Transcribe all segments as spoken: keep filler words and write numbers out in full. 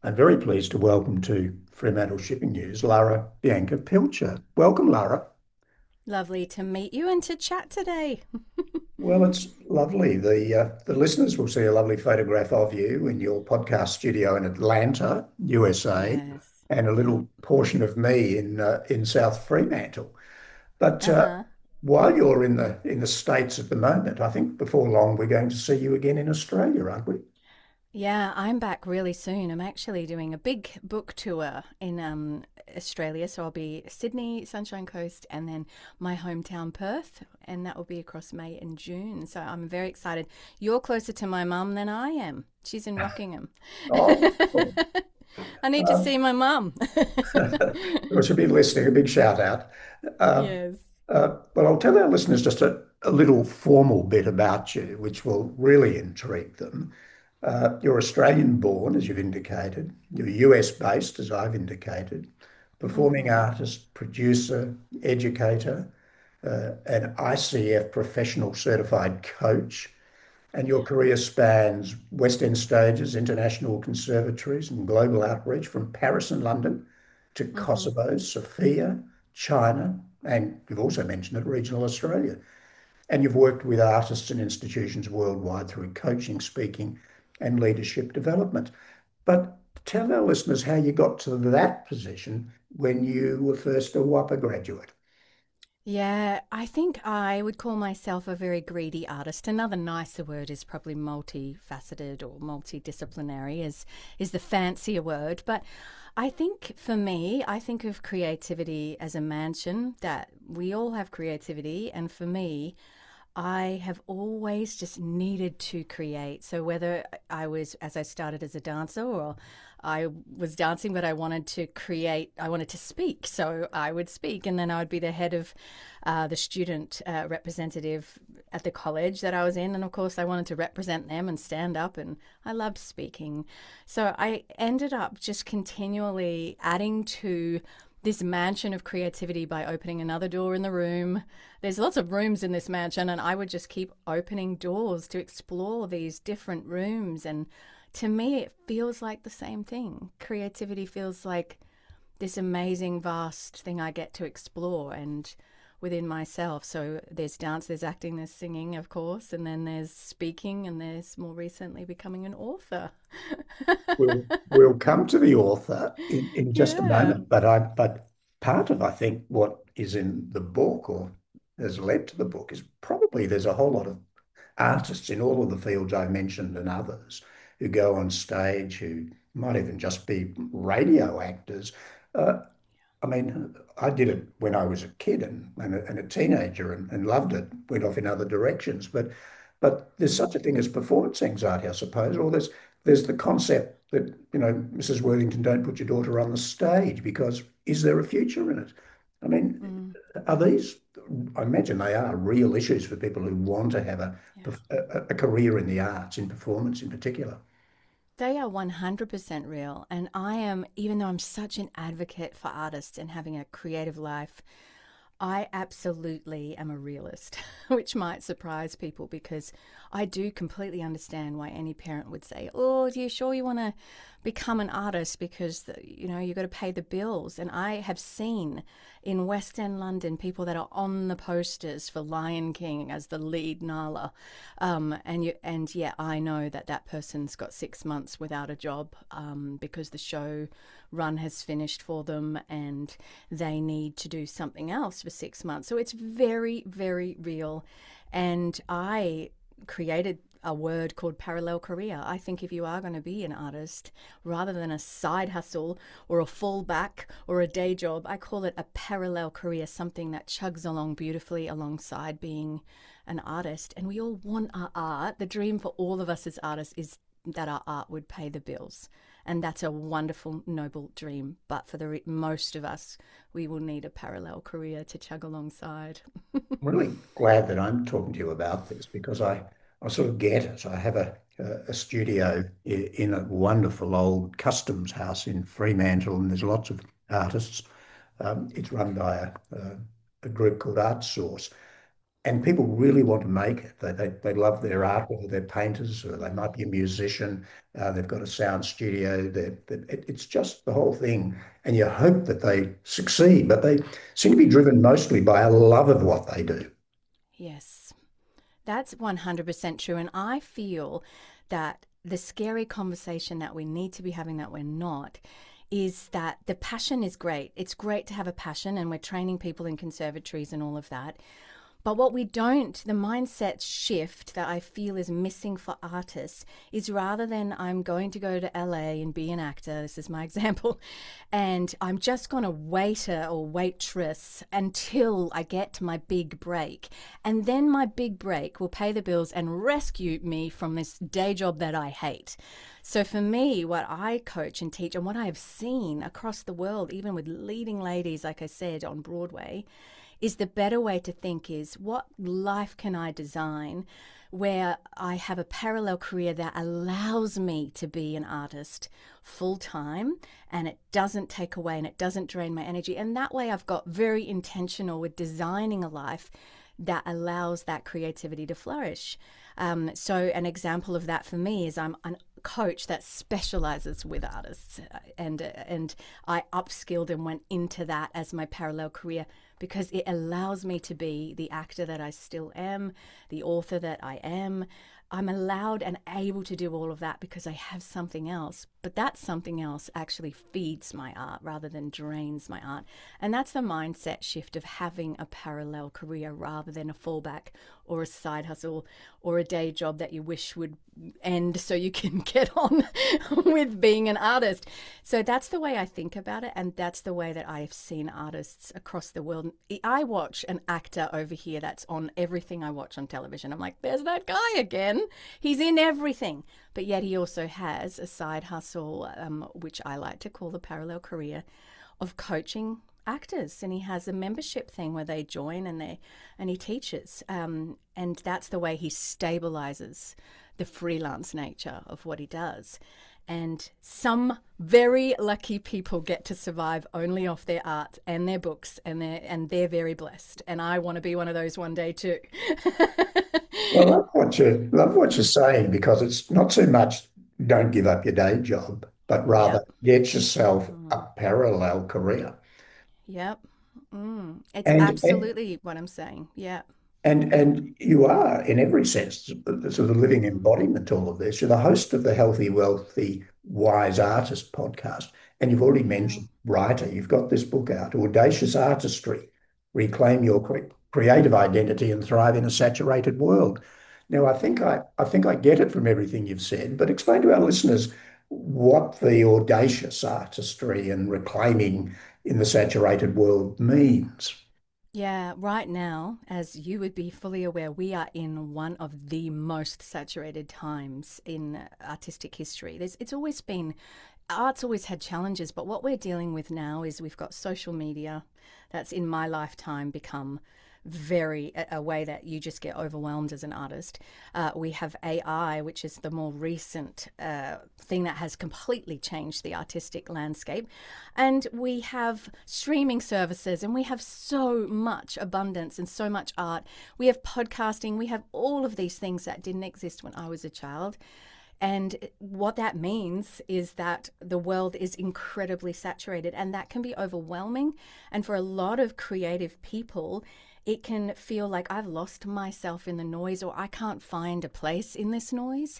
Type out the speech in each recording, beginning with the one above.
I'm very pleased to welcome to Fremantle Shipping News Lara Bianca Pilcher. Welcome, Lara. Lovely to meet you and to chat today. Well, it's lovely. The uh, the listeners will see a lovely photograph of you in your podcast studio in Atlanta, U S A, Yes. and a Yeah. little portion of me in uh, in South Fremantle. But uh, Uh-huh. while you're in the in the States at the moment, I think before long we're going to see you again in Australia, aren't we? Yeah, I'm back really soon. I'm actually doing a big book tour in um, Australia. So I'll be Sydney, Sunshine Coast, and then my hometown, Perth. And that will be across May and June. So I'm very excited. You're closer to my mum than I am. She's in Rockingham. Oh, cool. I need to Um, see my mum. we should be listening. A big shout out. Uh, Yes. Uh, well, I'll tell our listeners just a, a little formal bit about you, which will really intrigue them. Uh, you're Australian born, as you've indicated. You're U S based, as I've indicated. Performing Mm-hmm. artist, producer, educator, uh, an I C F professional certified coach. And your career spans West End stages, international conservatories, and global outreach from Paris and London to Mm-hmm. Kosovo, Sofia, China, and you've also mentioned it, regional Australia. And you've worked with artists and institutions worldwide through coaching, speaking, and leadership development. But tell our listeners how you got to that position when you were first a WAPA graduate. Yeah, I think I would call myself a very greedy artist. Another nicer word is probably multifaceted or multidisciplinary is is the fancier word. But I think for me, I think of creativity as a mansion that we all have creativity, and for me, I have always just needed to create. So whether I was, as I started as a dancer, or I was dancing, but I wanted to create, I wanted to speak. So I would speak, and then I would be the head of uh, the student uh, representative at the college that I was in. And of course, I wanted to represent them and stand up, and I loved speaking. So I ended up just continually adding to this mansion of creativity by opening another door in the room. There's lots of rooms in this mansion, and I would just keep opening doors to explore these different rooms. And to me, it feels like the same thing. Creativity feels like this amazing, vast thing I get to explore and within myself. So there's dance, there's acting, there's singing, of course, and then there's speaking, and there's more recently becoming an author. We'll we'll come to the author in, in just a Yeah. moment, but I but part of I think what is in the book or has led to the book is probably there's a whole lot of artists in all of the fields I mentioned and others who go on stage who might even just be radio actors. Uh, I mean, I did it when I was a kid and, and, a, and a teenager and, and loved it, went off in other directions. But but there's such a thing as performance anxiety, I suppose, or there's there's the concept that, you know, Missus Worthington, don't put your daughter on the stage because is there a future in it? I mean, Mm, are these, I imagine they are real issues for people who want to have a, yeah. a, a career in the arts, in performance in particular. They are one hundred percent real. And I am, even though I'm such an advocate for artists and having a creative life, I absolutely am a realist, which might surprise people because I do completely understand why any parent would say, "Oh, are you sure you want to become an artist because the, you know, you got to pay the bills?" And I have seen in West End London people that are on the posters for Lion King as the lead Nala, um, and you and yeah, I know that that person's got six months without a job um, because the show run has finished for them and they need to do something else for six months. So it's very, very real. And I created a word called parallel career. I think if you are going to be an artist, rather than a side hustle or a fallback or a day job, I call it a parallel career, something that chugs along beautifully alongside being an artist. And we all want our art. The dream for all of us as artists is that our art would pay the bills. And that's a wonderful, noble dream. But for the re- most of us, we will need a parallel career to chug alongside. I'm really glad that I'm talking to you about this because I, I sort of get it. I have a, a, a studio in a wonderful old customs house in Fremantle, and there's lots of artists. Um, it's run by a, a, a group called Art Source. and people really want to make it. They, they, they love their art, whether they're painters or they might be a musician. Uh, they've got a sound studio. They're, they're, it, it's just the whole thing. And you hope that they succeed, but they seem to be driven mostly by a love of what they do. Yes, that's one hundred percent true. And I feel that the scary conversation that we need to be having that we're not is that the passion is great. It's great to have a passion, and we're training people in conservatories and all of that. But what we don't, the mindset shift that I feel is missing for artists is, rather than I'm going to go to L A and be an actor, this is my example, and I'm just going to waiter or waitress until I get to my big break. And then my big break will pay the bills and rescue me from this day job that I hate. So for me, what I coach and teach, and what I have seen across the world, even with leading ladies, like I said, on Broadway, is the better way to think is, what life can I design where I have a parallel career that allows me to be an artist full time, and it doesn't take away and it doesn't drain my energy. And that way I've got very intentional with designing a life that allows that creativity to flourish. Um, so an example of that for me is I'm a coach that specializes with artists, and and I upskilled and went into that as my parallel career, because it allows me to be the actor that I still am, the author that I am. I'm allowed and able to do all of that because I have something else. But that something else actually feeds my art rather than drains my art. And that's the mindset shift of having a parallel career rather than a fallback or a side hustle or a day job that you wish would end so you can get on with being an artist. So that's the way I think about it, and that's the way that I've seen artists across the world. I watch an actor over here that's on everything I watch on television. I'm like, there's that guy again. He's in everything. But yet he also has a side hustle, um, which I like to call the parallel career, of coaching actors, and he has a membership thing where they join and they and he teaches, um, and that's the way he stabilizes the freelance nature of what he does. And some very lucky people get to survive only off their art and their books, and they're and they're very blessed. And I want to be one of those one day too. Well, I love what you love what you're saying, because it's not so much don't give up your day job, but rather Yep. get yourself a Mm. parallel career. Yep. Mm. It's And and absolutely what I'm saying. Yeah. and and you are, in every sense, the sort of living Mm. embodiment to all of this. You're the host of the Healthy, Wealthy, Wise Artist podcast, and you've already Yeah. mentioned writer. You've got this book out, Audacious Artistry: Reclaim Your Cre- Creative Identity and Thrive in a Saturated World. Now, I think I, I think I get it from everything you've said, but explain to our listeners what the audacious artistry and reclaiming in the saturated world means. Yeah, right now, as you would be fully aware, we are in one of the most saturated times in artistic history. There's, it's always been, art's always had challenges, but what we're dealing with now is we've got social media that's in my lifetime become very a, a way that you just get overwhelmed as an artist. Uh, we have A I, which is the more recent uh, thing that has completely changed the artistic landscape. And we have streaming services, and we have so much abundance and so much art. We have podcasting, we have all of these things that didn't exist when I was a child. And what that means is that the world is incredibly saturated, and that can be overwhelming. And for a lot of creative people, it can feel like I've lost myself in the noise, or I can't find a place in this noise.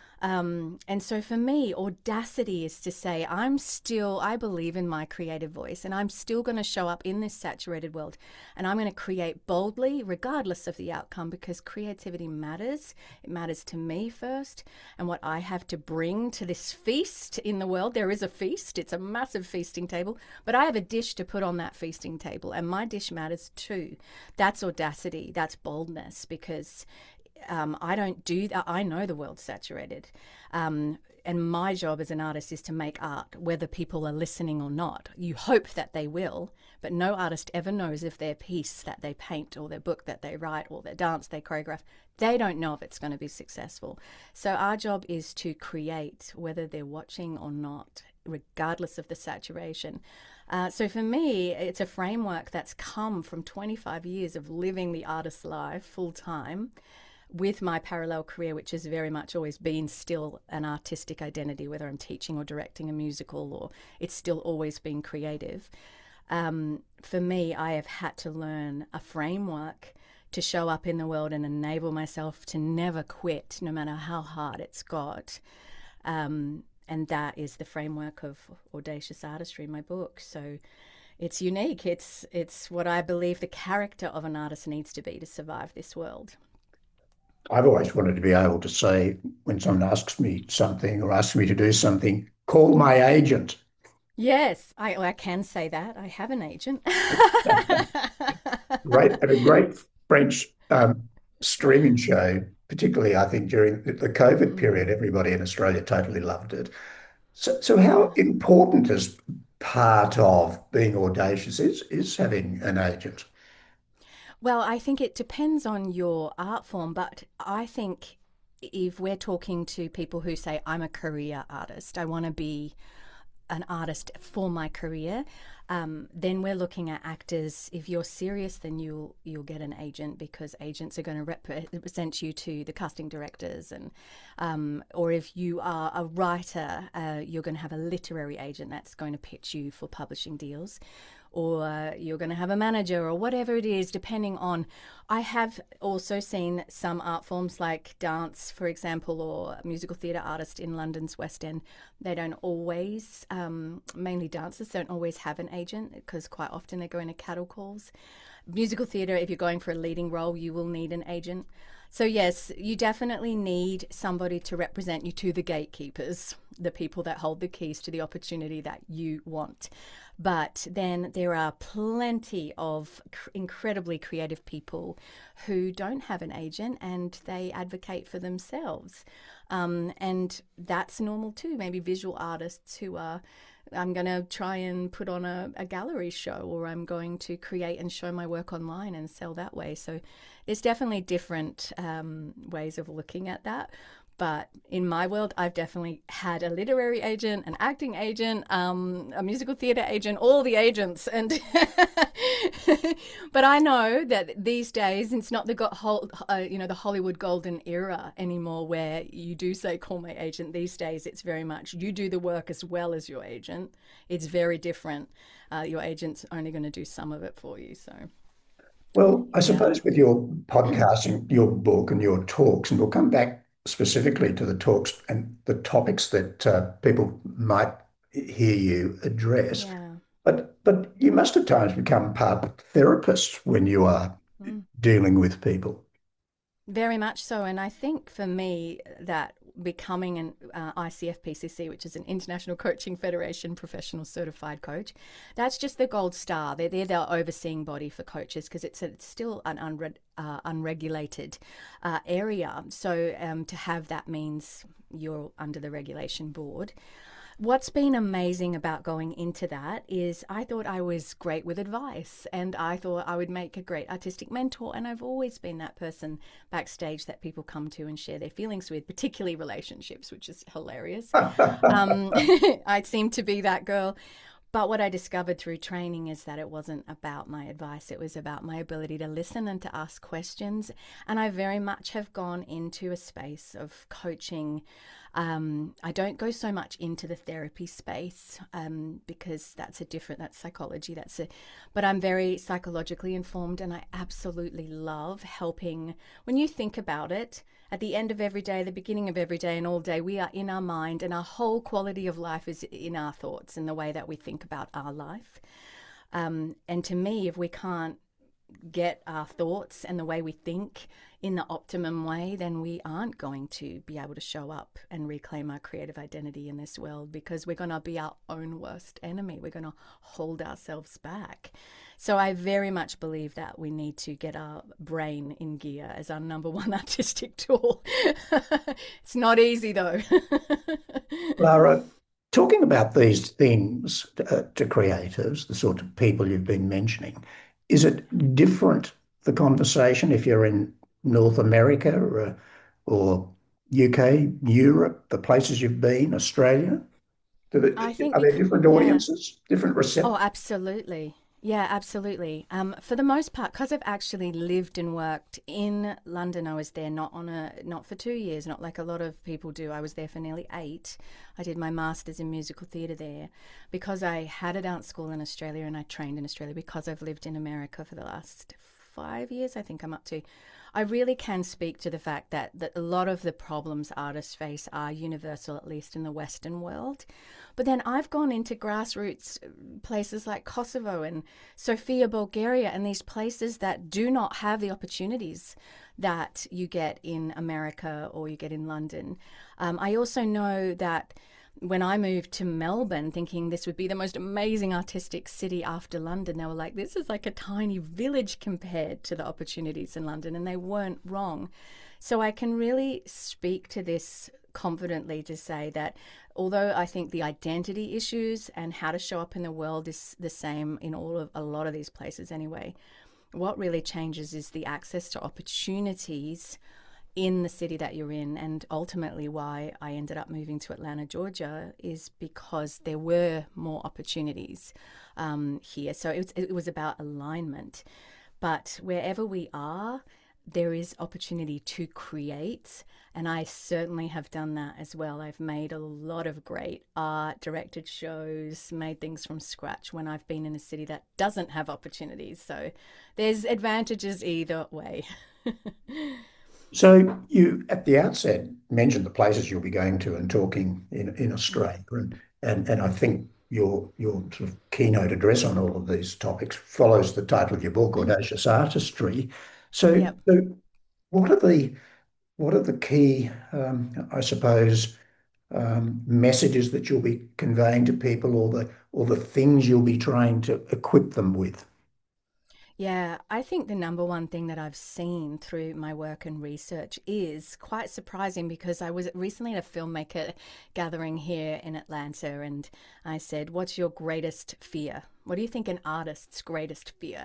Um, and so for me, audacity is to say, I'm still, I believe in my creative voice, and I'm still going to show up in this saturated world, and I'm going to create boldly, regardless of the outcome, because creativity matters. It matters to me first, and what I have to bring to this feast in the world. There is a feast, it's a massive feasting table, but I have a dish to put on that feasting table, and my dish matters too. That's audacity, that's boldness, because Um, I don't do that. I know the world's saturated. Um, and my job as an artist is to make art, whether people are listening or not. You hope that they will, but no artist ever knows if their piece that they paint or their book that they write or their dance they choreograph, they don't know if it's going to be successful. So our job is to create, whether they're watching or not. regardless of the saturation. Uh, so for me, it's a framework that's come from twenty-five years of living the artist's life full time with my parallel career, which has very much always been still an artistic identity, whether I'm teaching or directing a musical, or it's still always been creative. Um, for me, I have had to learn a framework to show up in the world and enable myself to never quit, no matter how hard it's got. Um, and that is the framework of Audacious Artistry, my book. So it's unique. It's it's what I believe the character of an artist needs to be to survive this world. I've always wanted to be able to say when someone asks me something or asks me to do something, call my agent. Yes, I, I can say that. I have an agent. Great, and a great French um, streaming show, particularly I think during the COVID Mm, period, everybody in Australia totally loved it. So, so how yeah. important is part of being audacious is is having an agent? Well, I think it depends on your art form, but I think if we're talking to people who say, I'm a career artist, I want to be an artist for my career, um, then we're looking at actors. If you're serious, then you'll you'll get an agent because agents are going to represent you to the casting directors, and um, or if you are a writer, uh, you're going to have a literary agent that's going to pitch you for publishing deals, or you're going to have a manager or whatever it is, depending on. I have also seen some art forms like dance, for example, or musical theatre artists in London's West End. They don't always, um, mainly dancers, don't always have an agent because quite often they go into cattle calls. Musical theatre, if you're going for a leading role, you will need an agent. So, yes, you definitely need somebody to represent you to the gatekeepers, the people that hold the keys to the opportunity that you want. But then there are plenty of cr- incredibly creative people who don't have an agent and they advocate for themselves. Um, and that's normal too. Maybe visual artists who are, I'm going to try and put on a, a gallery show, or I'm going to create and show my work online and sell that way. So there's definitely different um, ways of looking at that. But in my world, I've definitely had a literary agent, an acting agent, um, a musical theatre agent, all the agents. And but I know that these days it's not the go- whole, uh, you know, the Hollywood golden era anymore, where you do say call my agent. These days, it's very much you do the work as well as your agent. It's very different. Uh, your agent's only going to do some of it for you. So Well, I yeah, suppose with your podcasting, your book and your talks, and we'll come back specifically to the talks and the topics that uh, people might hear you address. yeah. But but you must at times become part therapist when you are Mm. dealing with people. Very much so. And I think for me that becoming an uh, I C F P C C, which is an International Coaching Federation professional certified coach, that's just the gold star. They're, they're the overseeing body for coaches because it's, a, it's still an unre- uh, unregulated uh, area. So um, to have that means you're under the regulation board. What's been amazing about going into that is I thought I was great with advice and I thought I would make a great artistic mentor. And I've always been that person backstage that people come to and share their feelings with, particularly relationships, which is hilarious. Um, I seem to be that girl. But what I discovered through training is that it wasn't about my advice. It was about my ability to listen and to ask questions. And I very much have gone into a space of coaching. Um, I don't go so much into the therapy space um, because that's a different, that's psychology. That's a, but I'm very psychologically informed and I absolutely love helping. When you think about it, at the end of every day, the beginning of every day, and all day, we are in our mind, and our whole quality of life is in our thoughts and the way that we think about our life. Um, and to me, if we can't get our thoughts and the way we think in the optimum way, then we aren't going to be able to show up and reclaim our creative identity in this world because we're going to be our own worst enemy. We're going to hold ourselves back. So I very much believe that we need to get our brain in gear as our number one artistic tool. It's not easy though. Lara, talking about these things uh, to creatives, the sort of people you've been mentioning, is it different, the conversation, if you're in North America or, or U K, Europe, the places you've been, Australia? Do I they, think are there because, different yeah. audiences, different Oh, receptors? absolutely. Yeah, absolutely. Um, for the most part, because I've actually lived and worked in London, I was there not on a not for two years, not like a lot of people do. I was there for nearly eight. I did my master's in musical theatre there because I had a dance school in Australia and I trained in Australia because I've lived in America for the last five years, I think I'm up to. I really can speak to the fact that, that a lot of the problems artists face are universal, at least in the Western world. But then I've gone into grassroots places like Kosovo and Sofia, Bulgaria, and these places that do not have the opportunities that you get in America or you get in London. Um, I also know that when I moved to Melbourne, thinking this would be the most amazing artistic city after London, they were like, this is like a tiny village compared to the opportunities in London, and they weren't wrong. So I can really speak to this confidently to say that although I think the identity issues and how to show up in the world is the same in all of a lot of these places anyway, what really changes is the access to opportunities in the city that you're in. And ultimately why I ended up moving to Atlanta, Georgia, is because there were more opportunities um, here. So it was, it was about alignment. But wherever we are, there is opportunity to create. And I certainly have done that as well. I've made a lot of great art, directed shows, made things from scratch when I've been in a city that doesn't have opportunities. So there's advantages either way. So you, at the outset, mentioned the places you'll be going to and talking in, in Australia, and, and and I think your your sort of keynote address on all of these topics follows the title of your book, Audacious Artistry. So, Yep. so what are the what are the key, um, I suppose, um, messages that you'll be conveying to people, or the or the things you'll be trying to equip them with? Yeah, I think the number one thing that I've seen through my work and research is quite surprising because I was recently at a filmmaker gathering here in Atlanta and I said, what's your greatest fear? What do you think an artist's greatest fear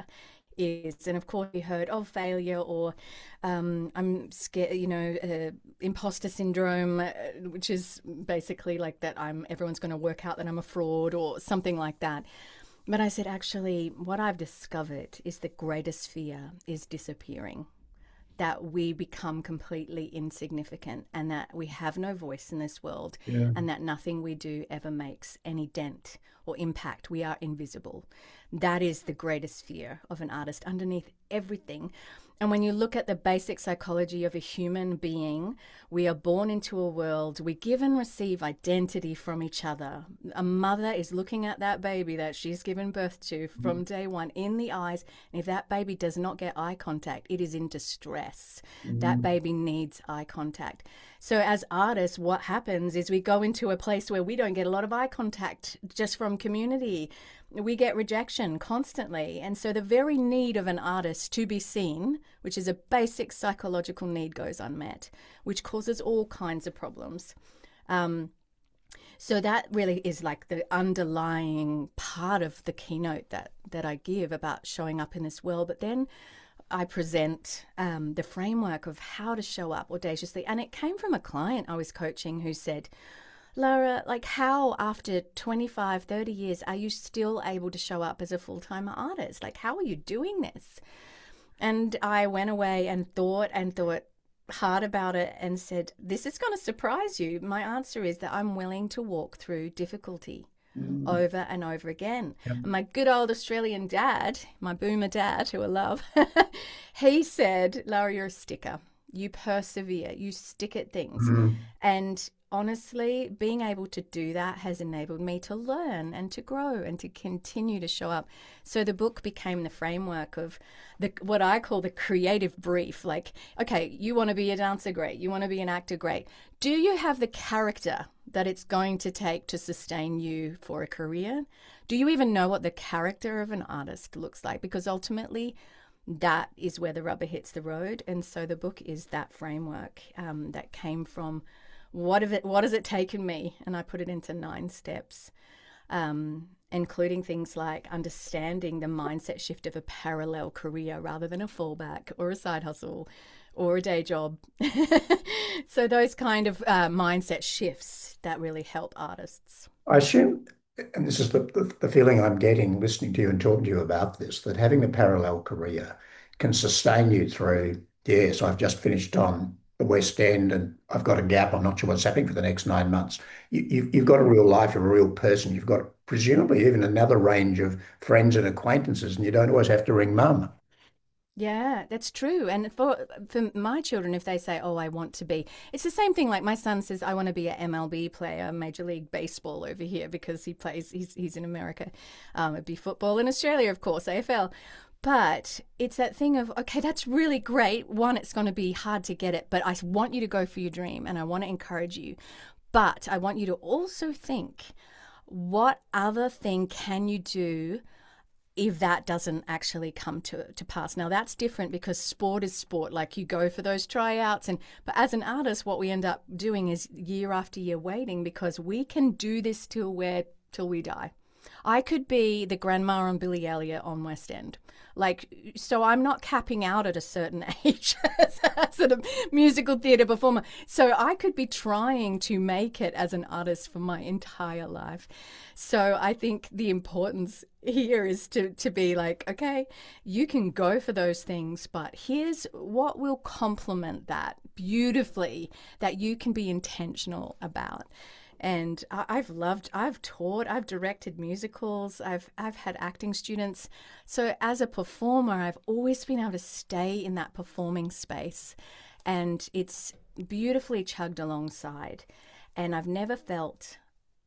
is? And of course, you heard of failure or um, I'm scared, you know, uh, imposter syndrome, uh, which is basically like that I'm everyone's going to work out that I'm a fraud or something like that. But I said, actually, what I've discovered is the greatest fear is disappearing, that we become completely insignificant and that we have no voice in this world Yeah. and that nothing we do ever makes any dent or impact. We are invisible. That is the greatest fear of an artist underneath everything. And when you look at the basic psychology of a human being, we are born into a world, we give and receive identity from each other. A mother is looking at that baby that she's given birth to from day one in the eyes. And if that baby does not get eye contact, it is in distress. That Mm. baby needs eye contact. So as artists, what happens is we go into a place where we don't get a lot of eye contact just from community. We get rejection constantly. And so the very need of an artist to be seen, which is a basic psychological need, goes unmet, which causes all kinds of problems. Um, so that really is like the underlying part of the keynote that, that I give about showing up in this world. But then I present um, the framework of how to show up audaciously. And it came from a client I was coaching who said, Lara, like how after twenty-five, thirty years are you still able to show up as a full-time artist? Like, how are you doing this? And I went away and thought and thought hard about it and said, this is going to surprise you. My answer is that I'm willing to walk through difficulty Mm. over and over again. Yeah. And my good old Australian dad, my boomer dad, who I love, he said, Lara, you're a sticker. You persevere, you stick at things. Mm. And honestly, being able to do that has enabled me to learn and to grow and to continue to show up. So the book became the framework of the what I call the creative brief. Like, okay, you want to be a dancer, great. You want to be an actor, great. Do you have the character that it's going to take to sustain you for a career? Do you even know what the character of an artist looks like? Because ultimately, that is where the rubber hits the road. And so the book is that framework um, that came from what have it what has it taken me, and I put it into nine steps, um, including things like understanding the mindset shift of a parallel career rather than a fallback or a side hustle, or a day job. So those kind of uh, mindset shifts that really help artists. I assume, and this is the, the, the feeling I'm getting listening to you and talking to you about this, that having a parallel career can sustain you through, yes, I've just finished on the West End and I've got a gap. I'm not sure what's happening for the next nine months. You, you, you've got a real life, you're a real person. You've got presumably even another range of friends and acquaintances, and you don't always have to ring mum. Yeah, that's true. And for for my children, if they say, "Oh, I want to be," it's the same thing. Like my son says, "I want to be a M L B player, Major League Baseball over here," because he plays. He's he's in America. Um, it'd be football in Australia, of course, A F L. But it's that thing of, okay, that's really great. One, it's going to be hard to get it, but I want you to go for your dream, and I want to encourage you. But I want you to also think, what other thing can you do if that doesn't actually come to, to pass? Now that's different because sport is sport. Like you go for those tryouts, and but as an artist, what we end up doing is year after year waiting, because we can do this till we're till we die. I could be the grandma on Billy Elliot on West End. Like, so I'm not capping out at a certain age as a sort of musical theatre performer. So I could be trying to make it as an artist for my entire life. So I think the importance here is to, to be like, okay, you can go for those things, but here's what will complement that beautifully, that you can be intentional about. And I've loved, I've taught, I've directed musicals, I've I've had acting students. So as a performer, I've always been able to stay in that performing space, and it's beautifully chugged alongside. And I've never felt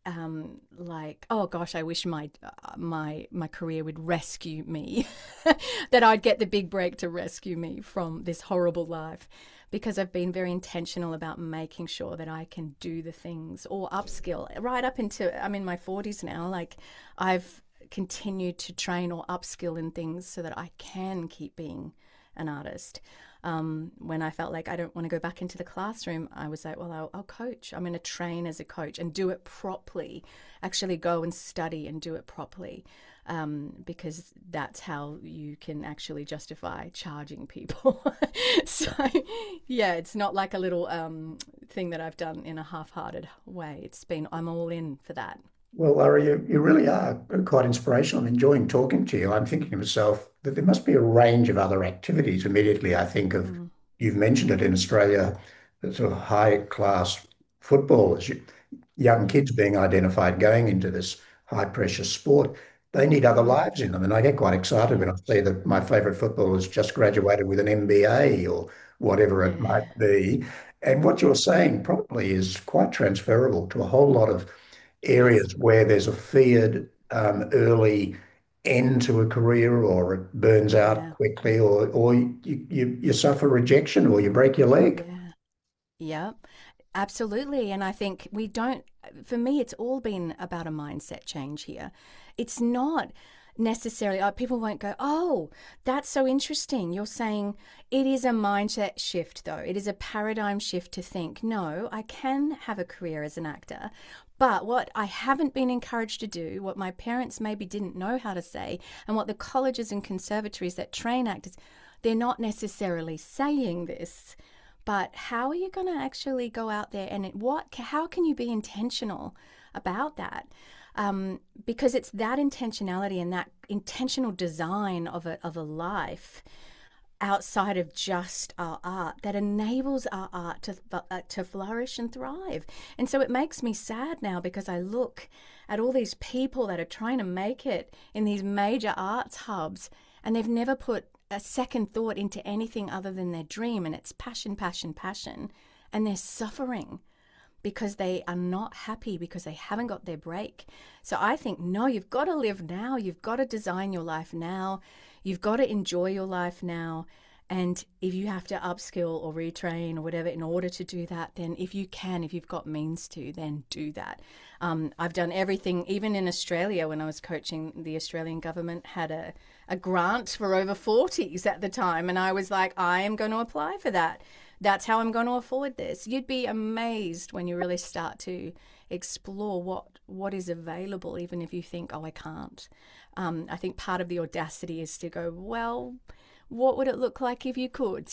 um, like, oh gosh, I wish my uh, my my career would rescue me, that I'd get the big break to rescue me from this horrible life. Because I've been very intentional about making sure that I can do the things or upskill right up into, I'm in my forties now, like I've continued to train or upskill in things so that I can keep being an artist. Um, when I felt like I don't want to go back into the classroom, I was like, well, I'll, I'll coach. I'm going to train as a coach and do it properly, actually go and study and do it properly. Um, because that's how you can actually justify charging people. So, yeah, it's not like a little um, thing that I've done in a half-hearted way. It's been, I'm all in for that. Well, Laura, you, you really are quite inspirational. I'm enjoying talking to you. I'm thinking to myself that there must be a range of other activities. Immediately, I think of, Mm. you've mentioned it in Australia, the sort of high class footballers, young kids being identified going into this high pressure sport. They need other Mm. lives in them. And I get quite excited when Yeah. I see that my favorite footballer's just graduated with an M B A or whatever it Yeah. might be. And what you're saying probably is quite transferable to a whole lot of Yes. areas where there's a feared um, early end to a career, or it burns out Yeah. quickly, or or you, you you suffer rejection, or you break your leg. Yeah. Yep. Absolutely. And I think we don't, for me, it's all been about a mindset change here. It's not necessarily, uh, people won't go, oh, that's so interesting. You're saying it is a mindset shift, though. It is a paradigm shift to think, no, I can have a career as an actor. But what I haven't been encouraged to do, what my parents maybe didn't know how to say, and what the colleges and conservatories that train actors, they're not necessarily saying this. But how are you going to actually go out there and what? How can you be intentional about that? Um, because it's that intentionality and that intentional design of a of a life outside of just our art that enables our art to uh, to flourish and thrive. And so it makes me sad now because I look at all these people that are trying to make it in these major arts hubs, and they've never put a second thought into anything other than their dream, and it's passion, passion, passion, and they're suffering because they are not happy because they haven't got their break. So I think, no, you've got to live now. You've got to design your life now. You've got to enjoy your life now. And if you have to upskill or retrain or whatever in order to do that, then if you can, if you've got means to, then do that. Um, I've done everything, even in Australia when I was coaching, the Australian government had a, a grant for over forties at the time. And I was like, I am going to apply for that. That's how I'm going to afford this. You'd be amazed when you really start to explore what what is available, even if you think, oh, I can't. Um, I think part of the audacity is to go, well, What would it look like if you could?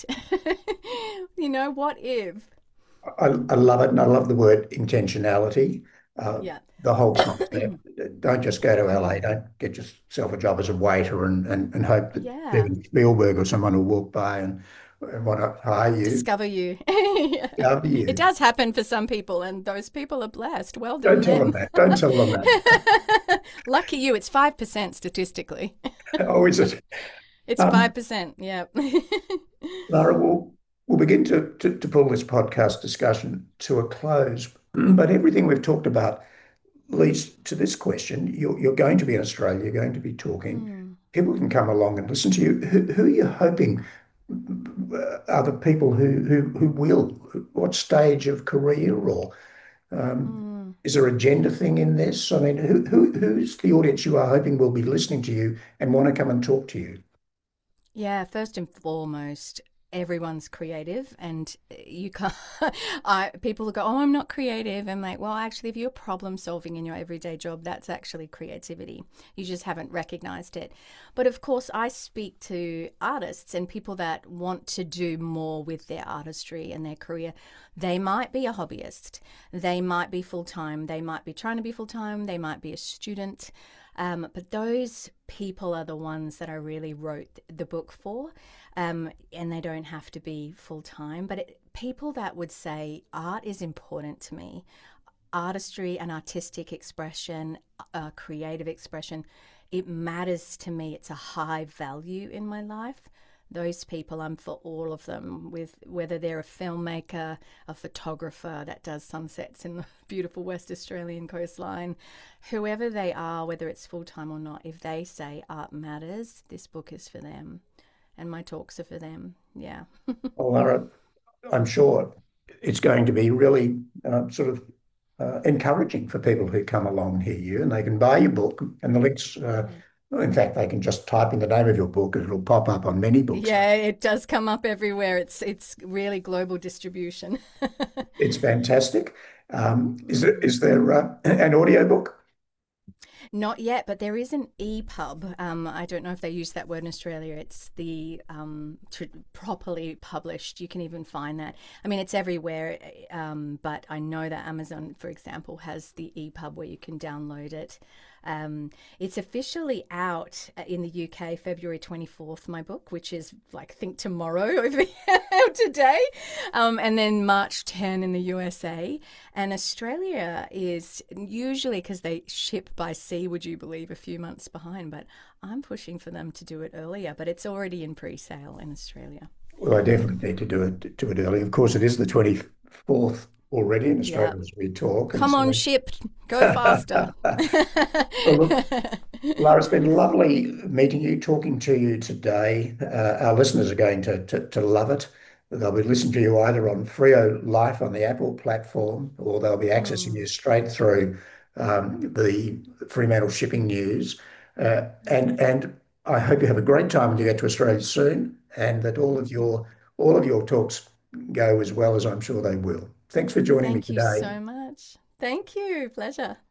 You know, what if? I, I love it, and I love the word intentionality. Uh, Yeah. the whole concept. Don't just go to L A. Mm. Don't get yourself a job as a waiter and, and, and hope that Yeah. Steven Spielberg or someone will walk by and, and want to hire you. Discover you. Yeah. Discover It you. does happen for some people, and those people are blessed. Well Don't done, tell them them. that. Don't tell them that. Lucky you, it's five percent statistically. Oh, is it? It's Um, five percent. Yeah. Lara, we'll, we'll begin to, to, to pull this podcast discussion to a close. But everything we've talked about leads to this question. You're, you're going to be in Australia, you're going to be talking. Mm, People can come along and listen to you. Who, who are you hoping uh, are the people who, who, who will? What stage of career, or um, mm. is there a gender thing in this? I mean, who, who, who's the audience you are hoping will be listening to you and want to come and talk to you? Yeah, first and foremost, everyone's creative, and you can't. I people go, "Oh, I'm not creative." I'm like, "Well, actually, if you're problem solving in your everyday job, that's actually creativity. You just haven't recognized it." But of course, I speak to artists and people that want to do more with their artistry and their career. They might be a hobbyist, they might be full time, they might be trying to be full time, they might be a student. Um, but those people are the ones that I really wrote the book for, um, and they don't have to be full time. But it, people that would say art is important to me, artistry and artistic expression, uh, creative expression, it matters to me. It's a high value in my life. Those people, I'm for all of them, with whether they're a filmmaker, a photographer that does sunsets in the beautiful West Australian coastline, whoever they are, whether it's full time or not, if they say art matters, this book is for them. And my talks are for them. Yeah. Well, Lara, I'm sure it's going to be really uh, sort of uh, encouraging for people who come along and hear you, and they can buy your book. And the links, uh, Yeah. well, in fact, they can just type in the name of your book, and it'll pop up on many books. Yeah, it does come up everywhere. It's it's really global distribution. It's fantastic. Um, is there, Mm. is there uh, an audio book? Not yet, but there is an EPUB. Um, I don't know if they use that word in Australia. It's the um, tr properly published. You can even find that. I mean, it's everywhere, um, but I know that Amazon, for example, has the EPUB where you can download it. Um, it's officially out in the U K February twenty-fourth, my book, which is like, I think tomorrow over here today. Um, and then March tenth in the U S A. And Australia is usually, because they ship by sea, would you believe, a few months behind. But I'm pushing for them to do it earlier, but it's already in pre-sale in Australia. Well, I definitely need to do it do it early. Of course, it is the twenty-fourth already in Yeah. Australia as we talk, and Come on, so. ship, go faster. Well, look, Lara, it's been lovely meeting you, talking to you today. Uh, our listeners are going to, to, to love it. They'll be listening to you either on Frio Life on the Apple platform, or they'll be accessing you Mm, straight through um, the Fremantle Shipping News. Uh, and and I hope you have a great time when you get to Australia soon, and that all of your all of your talks go as well as I'm sure they will. Thanks for joining me thank you today. so much. Thank you. Pleasure.